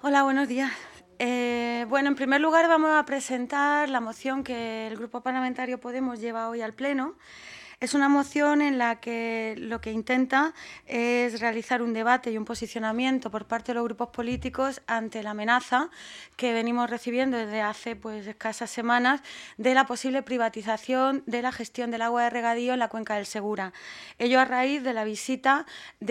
Hola, buenos días. Bueno, en primer lugar vamos a presentar la moción que el Grupo Parlamentario Podemos lleva hoy al Pleno. Es una moción en la que lo que intenta es realizar un debate y un posicionamiento por parte de los grupos políticos ante la amenaza que venimos recibiendo desde hace escasas semanas de la posible privatización de la gestión del agua de regadío en la cuenca del Segura. Ello a raíz de la visita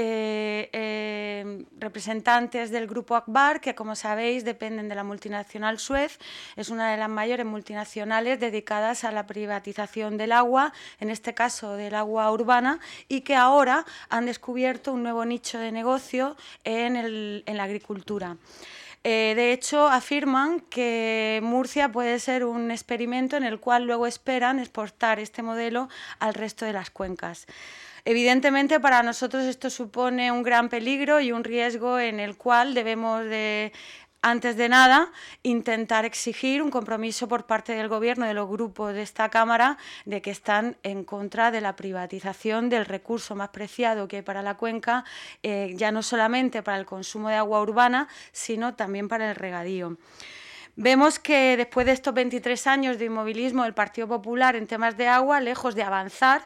de representantes del Grupo Akbar, que como sabéis dependen de la multinacional Suez. Es una de las mayores multinacionales dedicadas a la privatización del agua, en este caso del agua urbana, y que ahora han descubierto un nuevo nicho de negocio en la agricultura. De hecho, afirman que Murcia puede ser un experimento en el cual luego esperan exportar este modelo al resto de las cuencas. Evidentemente, para nosotros esto supone un gran peligro y un riesgo en el cual debemos de, antes de nada, intentar exigir un compromiso por parte del Gobierno, de los grupos de esta Cámara, de que están en contra de la privatización del recurso más preciado que hay para la cuenca, ya no solamente para el consumo de agua urbana, sino también para el regadío. Vemos que después de estos 23 años de inmovilismo del Partido Popular en temas de agua, lejos de avanzar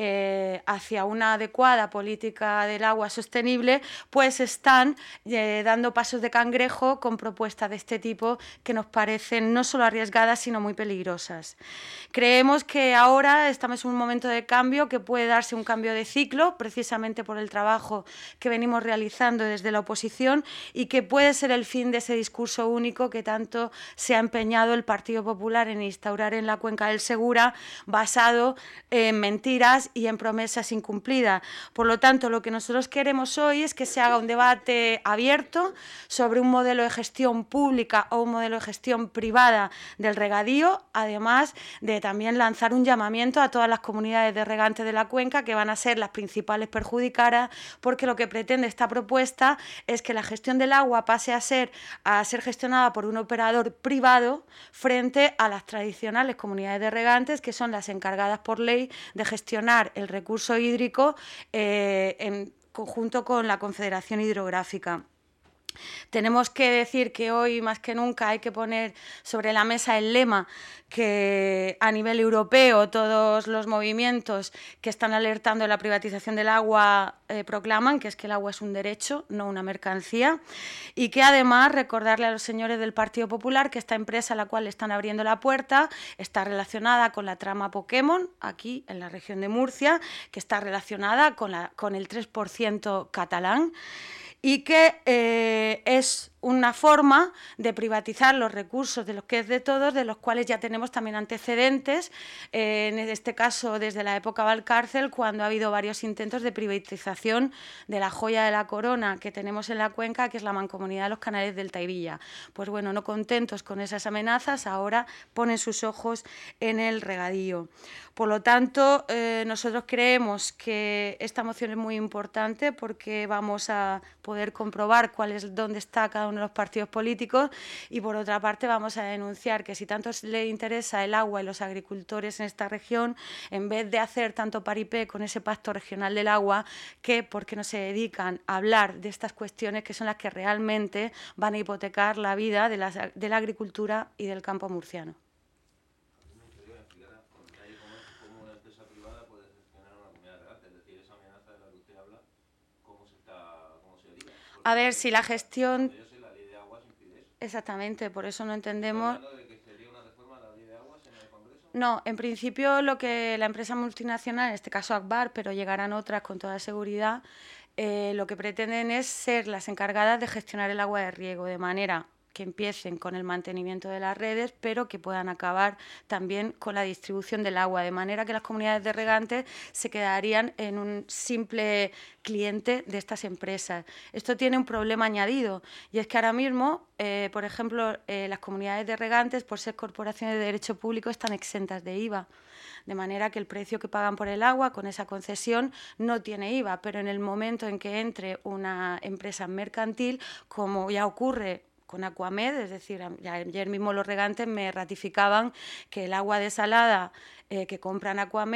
hacia una adecuada política del agua sostenible, pues están dando pasos de cangrejo con propuestas de este tipo que nos parecen no solo arriesgadas, sino muy peligrosas. Creemos que ahora estamos en un momento de cambio, que puede darse un cambio de ciclo, precisamente por el trabajo que venimos realizando desde la oposición, y que puede ser el fin de ese discurso único que tanto se ha empeñado el Partido Popular en instaurar en la cuenca del Segura, basado en mentiras y en promesas incumplidas. Por lo tanto, lo que nosotros queremos hoy es que se haga un debate abierto sobre un modelo de gestión pública o un modelo de gestión privada del regadío, además de también lanzar un llamamiento a todas las comunidades de regantes de la cuenca, que van a ser las principales perjudicadas, porque lo que pretende esta propuesta es que la gestión del agua pase a ser gestionada por un operador privado frente a las tradicionales comunidades de regantes, que son las encargadas por ley de gestionar el recurso hídrico en conjunto con la Confederación Hidrográfica. Tenemos que decir que hoy más que nunca hay que poner sobre la mesa el lema que a nivel europeo todos los movimientos que están alertando de la privatización del agua proclaman, que es que el agua es un derecho, no una mercancía, y que además recordarle a los señores del Partido Popular que esta empresa a la cual le están abriendo la puerta está relacionada con la trama Pokémon, aquí en la región de Murcia, que está relacionada con el 3% catalán, y que es una forma de privatizar los recursos de los que es de todos, de los cuales ya tenemos también antecedentes, en este caso desde la época Valcárcel, cuando ha habido varios intentos de privatización de la joya de la corona que tenemos en la cuenca, que es la Mancomunidad de los Canales del Taivilla. Pues bueno, no contentos con esas amenazas, ahora ponen sus ojos en el regadío. Por lo tanto, nosotros creemos que esta moción es muy importante porque vamos a poder comprobar dónde está cada uno de los partidos políticos, y por otra parte vamos a denunciar que si tanto le interesa el agua y los agricultores en esta región, en vez de hacer tanto paripé con ese pacto regional del agua, ¿por qué no se dedican a hablar de estas cuestiones que son las que realmente van a hipotecar la vida de la agricultura y del campo murciano? A ver, si la gestión... Exactamente, por eso no entendemos... No, en principio lo que la empresa multinacional, en este caso Akbar, pero llegarán otras con toda seguridad, lo que pretenden es ser las encargadas de gestionar el agua de riego, de manera que empiecen con el mantenimiento de las redes, pero que puedan acabar también con la distribución del agua, de manera que las comunidades de regantes se quedarían en un simple cliente de estas empresas. Esto tiene un problema añadido, y es que ahora mismo, por ejemplo, las comunidades de regantes, por ser corporaciones de derecho público, están exentas de IVA. De manera que el precio que pagan por el agua con esa concesión no tiene IVA, pero en el momento en que entre una empresa mercantil, como ya ocurre con Aquamed, es decir, ayer mismo los regantes me ratificaban que el agua desalada que compran Aquamed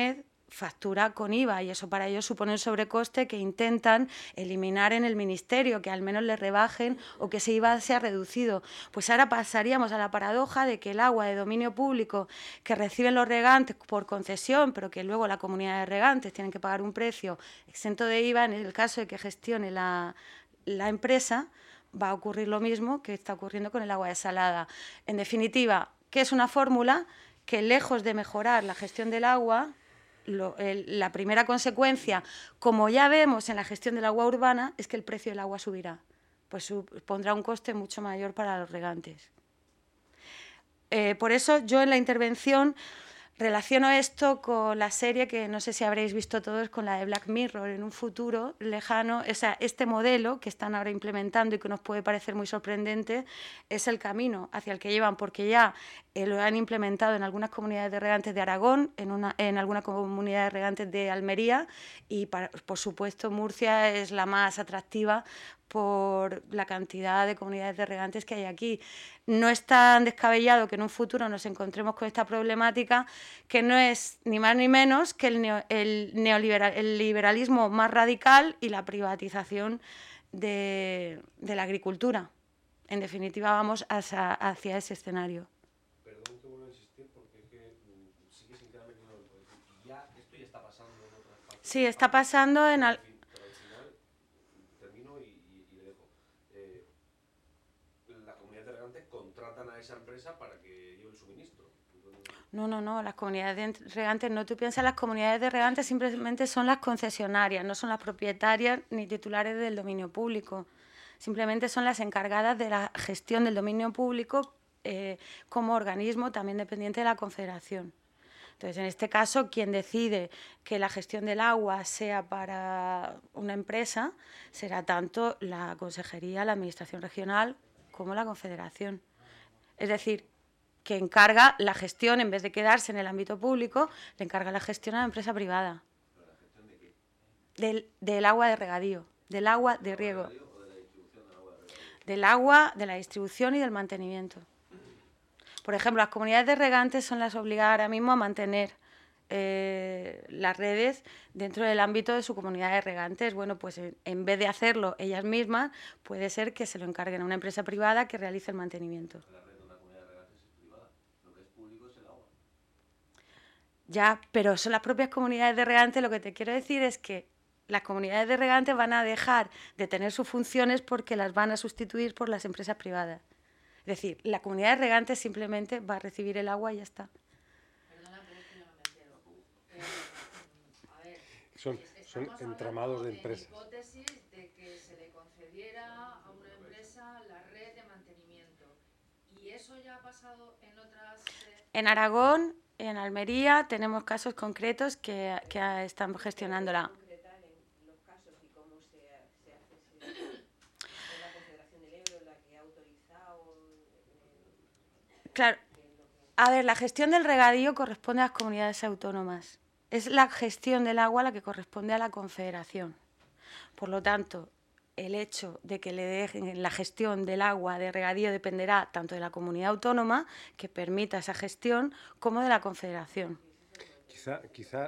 factura con IVA y eso para ellos supone un sobrecoste que intentan eliminar en el ministerio, que al menos le rebajen o que ese IVA sea reducido. Pues ahora pasaríamos a la paradoja de que el agua de dominio público que reciben los regantes por concesión, pero que luego la comunidad de regantes tienen que pagar un precio exento de IVA, en el caso de que gestione la empresa, va a ocurrir lo mismo que está ocurriendo con el agua desalada. En definitiva, ¿qué es una fórmula? Que lejos de mejorar la gestión del agua, la primera consecuencia, como ya vemos en la gestión del agua urbana, es que el precio del agua subirá, pues supondrá un coste mucho mayor para los regantes. Por eso yo en la intervención relaciono esto con la serie que no sé si habréis visto todos, con la de Black Mirror, en un futuro lejano. O sea, este modelo que están ahora implementando y que nos puede parecer muy sorprendente es el camino hacia el que llevan, porque ya lo han implementado en algunas comunidades de regantes de Aragón, en algunas comunidades de regantes de Almería y, por supuesto, Murcia es la más atractiva por la cantidad de comunidades de regantes que hay aquí. No es tan descabellado que en un futuro nos encontremos con esta problemática, que no es ni más ni menos que el liberalismo más radical y la privatización de la agricultura. En definitiva, vamos hacia ese escenario. Perdón que vuelvo a insistir, porque es que sigue sin quedarme claro. Ya, esto ya está pasando en otras partes. Sí, está pasando en... Pero al final, termino y le dejo. La comunidad de regantes contratan a esa empresa para que lleve el suministro. No, las comunidades de regantes, no, tú piensas, las comunidades de regantes simplemente son las concesionarias, no son las propietarias ni titulares del dominio público, simplemente son las encargadas de la gestión del dominio público como organismo también dependiente de la Confederación. Entonces, en este caso, quien decide que la gestión del agua sea para una empresa será tanto la Consejería, la Administración Regional como la Confederación. Es decir, que encarga la gestión, en vez de quedarse en el ámbito público, le encarga la gestión a la empresa privada. ¿Pero la gestión de qué? Del agua de regadío, del agua de riego. ¿O de la distribución del agua de regadío? Del agua, de la distribución y del mantenimiento. Por ejemplo, las comunidades de regantes son las obligadas ahora mismo a mantener las redes dentro del ámbito de su comunidad de regantes. Bueno, pues en vez de hacerlo ellas mismas, puede ser que se lo encarguen a una empresa privada que realice el mantenimiento. La red de una comunidad de regantes es privada. Lo que es público es el agua. Ya, pero son las propias comunidades de regantes. Lo que te quiero decir es que las comunidades de regantes van a dejar de tener sus funciones porque las van a sustituir por las empresas privadas. Es decir, la comunidad de regantes simplemente va a recibir el agua y ya está. Perdona, pero es que yo no me entero. A ver, Son entramados de empresas. La hipótesis de que se le concediera a una empresa la red de mantenimiento. ¿Y eso ya ha pasado en otras...? En Aragón, en Almería, tenemos casos concretos que están gestionándola. Los casos y cómo se hace es la Confederación del Ebro la que ha autorizado Claro. A ver, la gestión del regadío corresponde a las comunidades autónomas. Es la gestión del agua la que corresponde a la Confederación. Por lo tanto, el hecho de que le dejen la gestión del agua de regadío dependerá tanto de la comunidad autónoma, que permita esa gestión, como de la Confederación. Quizá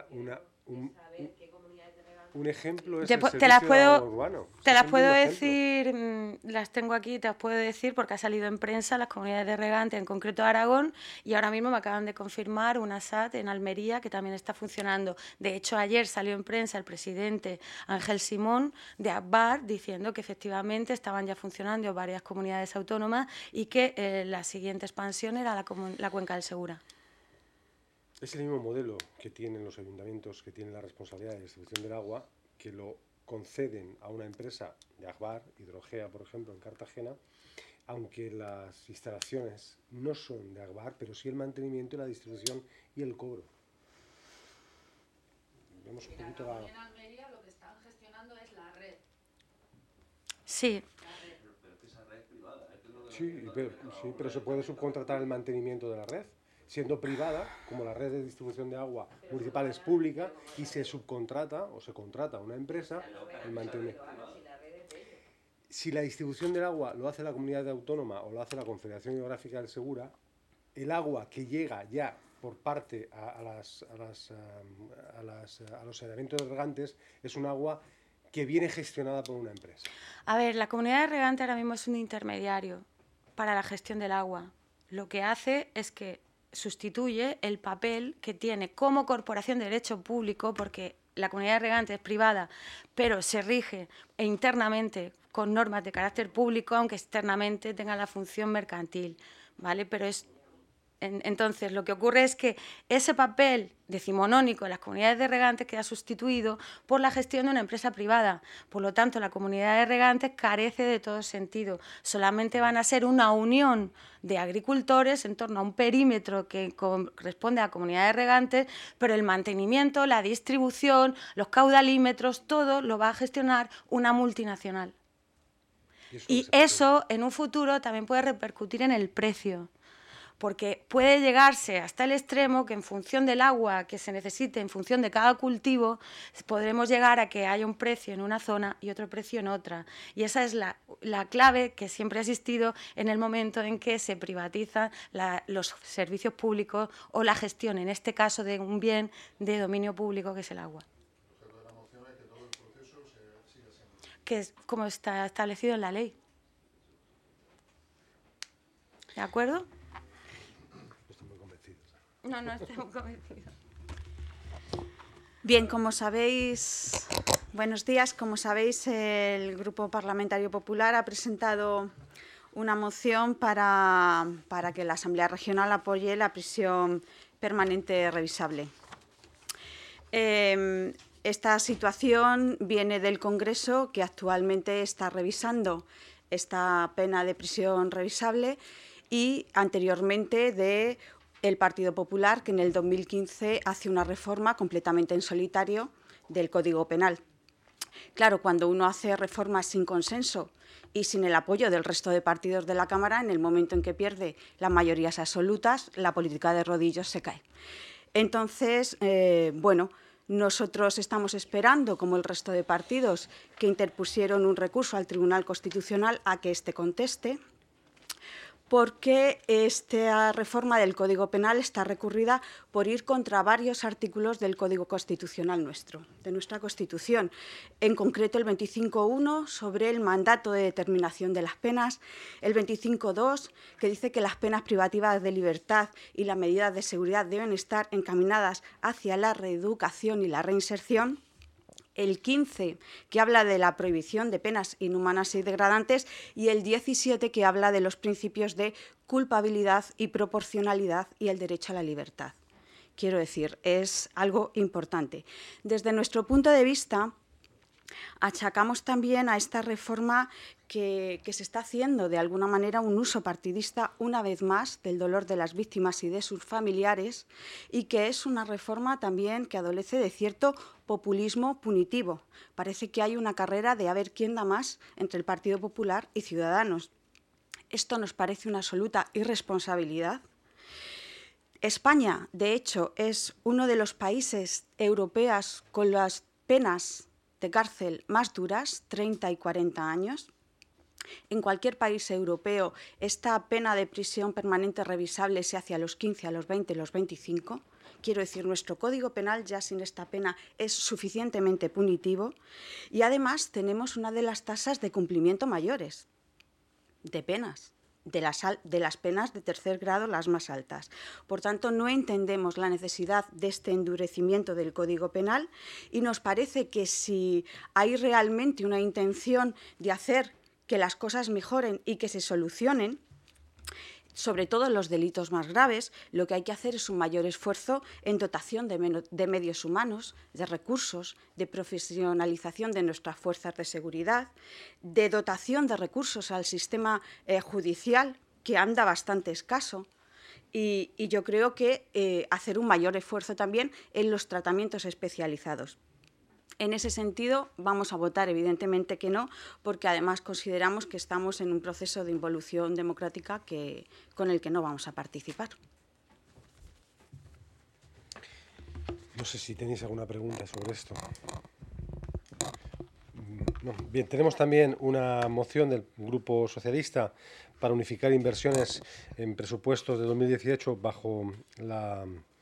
un ejemplo es Te el las servicio de puedo, agua urbano. te las Es un puedo buen ejemplo. decir, las tengo aquí, te las puedo decir porque ha salido en prensa las comunidades de regantes, en concreto Aragón, y ahora mismo me acaban de confirmar una SAT en Almería que también está funcionando. De hecho, ayer salió en prensa el presidente Ángel Simón de Agbar diciendo que efectivamente estaban ya funcionando varias comunidades autónomas y que la siguiente expansión era la cuenca del Segura. Es el mismo modelo que tienen los ayuntamientos que tienen la responsabilidad de distribución del agua, que lo conceden a una empresa de Agbar, Hidrogea, por ejemplo, en Cartagena, aunque las instalaciones no son de Agbar, pero sí el mantenimiento, la distribución y el cobro. Vemos un poquito En Almería lo que están gestionando es la red. Sí. Pero es que esa red es privada. Es que lo de Sí, pero se puede subcontratar el mantenimiento de la red, siendo privada, como la red de distribución de agua municipal es pública, y se subcontrata o se contrata a una empresa el mantenimiento. Si la distribución del agua lo hace la comunidad autónoma o lo hace la Confederación Hidrográfica del Segura, el agua que llega ya por parte a los saneamientos de regantes es un agua que viene gestionada por una empresa. A ver, la comunidad de regantes ahora mismo es un intermediario para la gestión del agua. Lo que hace es que sustituye el papel que tiene como corporación de derecho público, porque la comunidad de regantes es privada, pero se rige internamente con normas de carácter público, aunque externamente tenga la función mercantil, ¿vale? Pero entonces, lo que ocurre es que ese papel decimonónico en las comunidades de regantes queda sustituido por la gestión de una empresa privada. Por lo tanto, la comunidad de regantes carece de todo sentido. Solamente van a ser una unión de agricultores en torno a un perímetro que corresponde a la comunidad de regantes, pero el mantenimiento, la distribución, los caudalímetros, todo lo va a gestionar una multinacional. Y eso, en un futuro, también puede repercutir en el precio, porque puede llegarse hasta el extremo que en función del agua que se necesite, en función de cada cultivo, podremos llegar a que haya un precio en una zona y otro precio en otra. Y esa es la clave que siempre ha existido en el momento en que se privatizan los servicios públicos o la gestión, en este caso, de un bien de dominio público que es el agua. Que es como está establecido en la ley. ¿De acuerdo? No, estoy muy convencida. Bien, como sabéis, buenos días. Como sabéis, el Grupo Parlamentario Popular ha presentado una moción para que la Asamblea Regional apoye la prisión permanente revisable. Esta situación viene del Congreso, que actualmente está revisando esta pena de prisión revisable, y anteriormente de el Partido Popular, que en el 2015 hace una reforma completamente en solitario del Código Penal. Claro, cuando uno hace reformas sin consenso y sin el apoyo del resto de partidos de la Cámara, en el momento en que pierde las mayorías absolutas, la política de rodillos se cae. Entonces, nosotros estamos esperando, como el resto de partidos que interpusieron un recurso al Tribunal Constitucional, a que éste conteste, porque esta reforma del Código Penal está recurrida por ir contra varios artículos del Código Constitucional de nuestra Constitución. En concreto, el 25.1 sobre el mandato de determinación de las penas, el 25.2 que dice que las penas privativas de libertad y las medidas de seguridad deben estar encaminadas hacia la reeducación y la reinserción, el 15, que habla de la prohibición de penas inhumanas y degradantes, y el 17, que habla de los principios de culpabilidad y proporcionalidad y el derecho a la libertad. Quiero decir, es algo importante. Desde nuestro punto de vista, achacamos también a esta reforma que se está haciendo de alguna manera un uso partidista, una vez más, del dolor de las víctimas y de sus familiares, y que es una reforma también que adolece de cierto populismo punitivo. Parece que hay una carrera de a ver quién da más entre el Partido Popular y Ciudadanos. Esto nos parece una absoluta irresponsabilidad. España, de hecho, es uno de los países europeos con las penas de cárcel más duras, 30 y 40 años. En cualquier país europeo, esta pena de prisión permanente revisable se hace a los 15, a los 20, a los 25. Quiero decir, nuestro Código Penal ya sin esta pena es suficientemente punitivo, y además tenemos una de las tasas de cumplimiento mayores de penas, de las penas de tercer grado las más altas. Por tanto, no entendemos la necesidad de este endurecimiento del Código Penal, y nos parece que si hay realmente una intención de hacer que las cosas mejoren y que se solucionen, sobre todo los delitos más graves, lo que hay que hacer es un mayor esfuerzo en dotación de medios humanos, de recursos, de profesionalización de nuestras fuerzas de seguridad, de dotación de recursos al sistema judicial, que anda bastante escaso, y yo creo que hacer un mayor esfuerzo también en los tratamientos especializados. En ese sentido, vamos a votar evidentemente que no, porque además consideramos que estamos en un proceso de involución democrática con el que no vamos a participar. No sé si tenéis alguna pregunta sobre esto. Bien, tenemos también una moción del Grupo Socialista para unificar inversiones en presupuestos de 2018 bajo la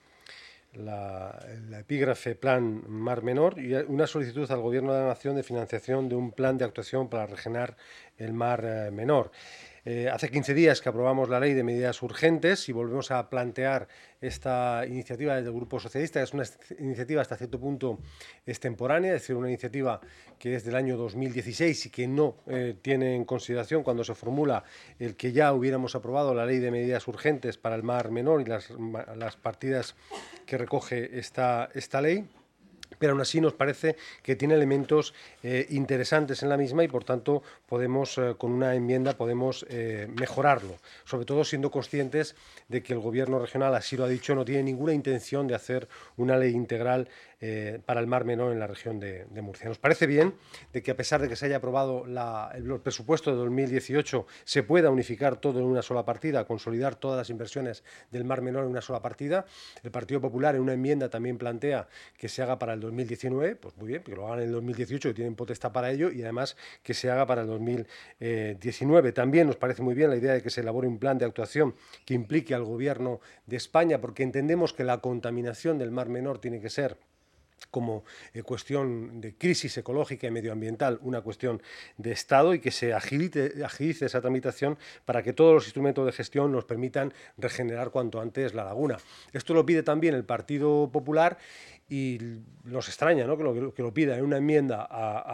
epígrafe Plan Mar Menor, y una solicitud al Gobierno de la Nación de financiación de un plan de actuación para regenerar el Mar Menor. Hace 15 días que aprobamos la Ley de Medidas Urgentes y volvemos a plantear esta iniciativa desde el Grupo Socialista. Es una iniciativa hasta cierto punto extemporánea, es decir, una iniciativa que es del año 2016 y que no tiene en consideración cuando se formula el que ya hubiéramos aprobado la Ley de Medidas Urgentes para el Mar Menor y las partidas que recoge esta ley. Pero aún así nos parece que tiene elementos interesantes en la misma y por tanto podemos, con una enmienda podemos mejorarlo, sobre todo siendo conscientes de que el Gobierno regional, así lo ha dicho, no tiene ninguna intención de hacer una ley integral para el Mar Menor en la región de Murcia. Nos parece bien de que, a pesar de que se haya aprobado el presupuesto de 2018, se pueda unificar todo en una sola partida, consolidar todas las inversiones del Mar Menor en una sola partida. El Partido Popular en una enmienda también plantea que se haga para el 2019, pues muy bien, que lo hagan en el 2018, que tienen potestad para ello, y además que se haga para el 2019. También nos parece muy bien la idea de que se elabore un plan de actuación que implique al Gobierno de España, porque entendemos que la contaminación del Mar Menor tiene que ser, como cuestión de crisis ecológica y medioambiental, una cuestión de Estado, y que se agilice esa tramitación para que todos los instrumentos de gestión nos permitan regenerar cuanto antes la laguna. Esto lo pide también el Partido Popular y nos extraña, ¿no?, que lo pida en una enmienda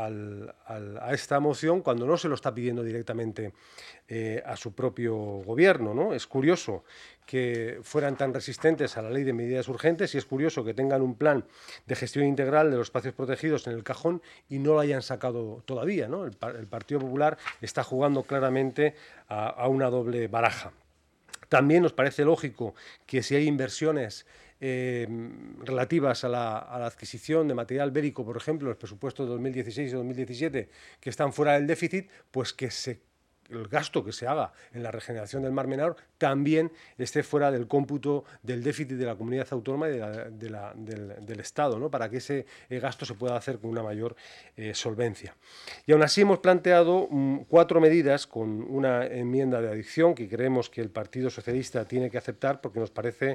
a esta moción cuando no se lo está pidiendo directamente a su propio gobierno, ¿no? Es curioso que fueran tan resistentes a la Ley de Medidas Urgentes y es curioso que tengan un plan de gestión integral de los espacios protegidos en el cajón y no lo hayan sacado todavía, ¿no? El Partido Popular está jugando claramente a una doble baraja. También nos parece lógico que si hay inversiones relativas a la adquisición de material bélico, por ejemplo, los presupuestos de 2016 y 2017, que están fuera del déficit, pues que el gasto que se haga en la regeneración del Mar Menor también esté fuera del cómputo del déficit de la comunidad autónoma y del Estado, ¿no?, para que ese gasto se pueda hacer con una mayor solvencia. Y aún así hemos planteado 4 medidas con una enmienda de adición que creemos que el Partido Socialista tiene que aceptar porque nos parece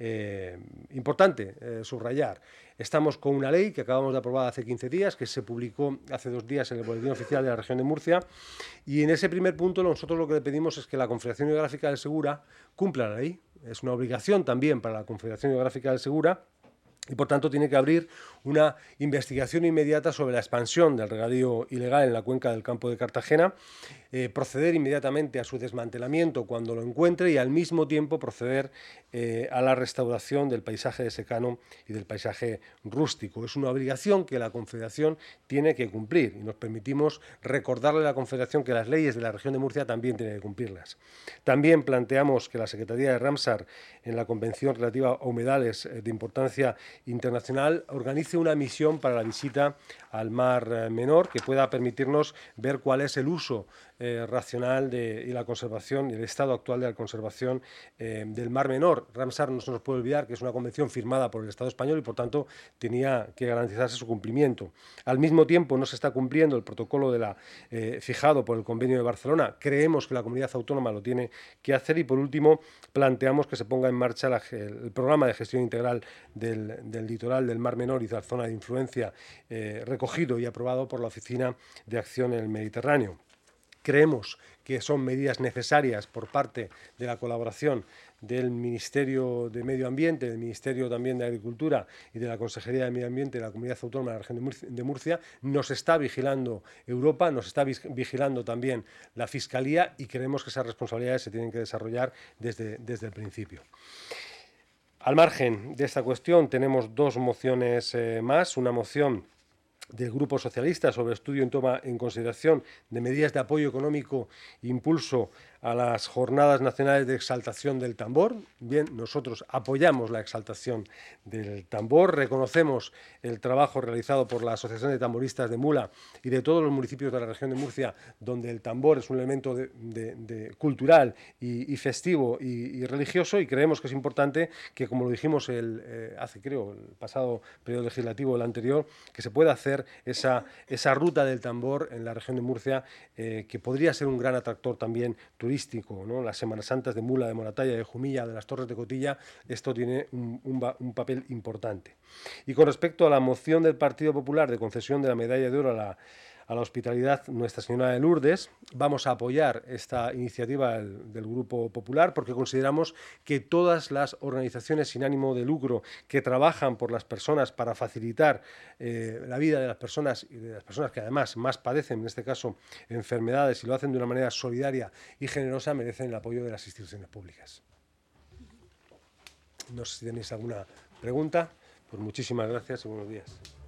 importante subrayar. Estamos con una ley que acabamos de aprobar hace 15 días, que se publicó hace 2 días en el Boletín Oficial de la Región de Murcia, y en ese primer punto nosotros lo que le pedimos es que la Confederación Hidrográfica del Segura cumpla la ley. Es una obligación también para la Confederación Hidrográfica del Segura y por tanto tiene que abrir una investigación inmediata sobre la expansión del regadío ilegal en la cuenca del Campo de Cartagena, proceder inmediatamente a su desmantelamiento cuando lo encuentre y al mismo tiempo proceder a la restauración del paisaje de secano y del paisaje rústico. Es una obligación que la Confederación tiene que cumplir y nos permitimos recordarle a la Confederación que las leyes de la región de Murcia también tienen que cumplirlas. También planteamos que la Secretaría de Ramsar, en la Convención relativa a humedales de importancia internacional, organice una misión para la visita al Mar Menor que pueda permitirnos ver cuál es el uso racional y la conservación y el estado actual de la conservación del Mar Menor. Ramsar no se nos puede olvidar que es una convención firmada por el Estado español y por tanto tenía que garantizarse su cumplimiento. Al mismo tiempo no se está cumpliendo el protocolo fijado por el Convenio de Barcelona. Creemos que la comunidad autónoma lo tiene que hacer y por último planteamos que se ponga en marcha el programa de gestión integral del litoral del Mar Menor y de la zona de influencia recogido y aprobado por la Oficina de Acción en el Mediterráneo. Creemos que son medidas necesarias por parte de la colaboración del Ministerio de Medio Ambiente, del Ministerio también de Agricultura y de la Consejería de Medio Ambiente de la Comunidad Autónoma de la Región de Murcia. Nos está vigilando Europa, nos está vigilando también la Fiscalía y creemos que esas responsabilidades se tienen que desarrollar desde el principio. Al margen de esta cuestión tenemos 2 mociones más, una moción del Grupo Socialista sobre estudio y toma en consideración de medidas de apoyo económico e impulso a las Jornadas Nacionales de Exaltación del Tambor. Bien, nosotros apoyamos la exaltación del tambor, reconocemos el trabajo realizado por la Asociación de Tamboristas de Mula y de todos los municipios de la región de Murcia, donde el tambor es un elemento cultural y festivo y religioso, y creemos que es importante que, como lo dijimos el pasado periodo legislativo, el anterior, que se pueda hacer esa ruta del tambor en la región de Murcia, que podría ser un gran atractor también turístico, ¿no? Las Semanas Santas de Mula, de Moratalla, de Jumilla, de las Torres de Cotilla, esto tiene un papel importante. Y con respecto a la moción del Partido Popular de concesión de la medalla de oro a la hospitalidad Nuestra Señora de Lourdes, vamos a apoyar esta iniciativa del Grupo Popular porque consideramos que todas las organizaciones sin ánimo de lucro que trabajan por las personas para facilitar la vida de las personas y de las personas que además más padecen, en este caso, enfermedades, y lo hacen de una manera solidaria y generosa, merecen el apoyo de las instituciones públicas. No sé si tenéis alguna pregunta. Pues muchísimas gracias y buenos días.